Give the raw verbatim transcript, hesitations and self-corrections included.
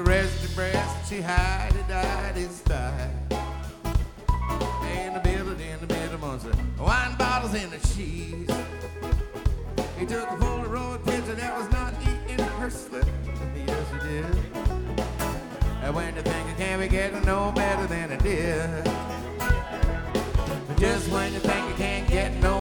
resting breast, she hide it, died his thigh. In the building, in the middle, amongst the wine bottles and the cheese. He took a Polaroid picture that was not eating her slip. Yes, he did. And when you think you can't be getting no better than it did. Just when you think you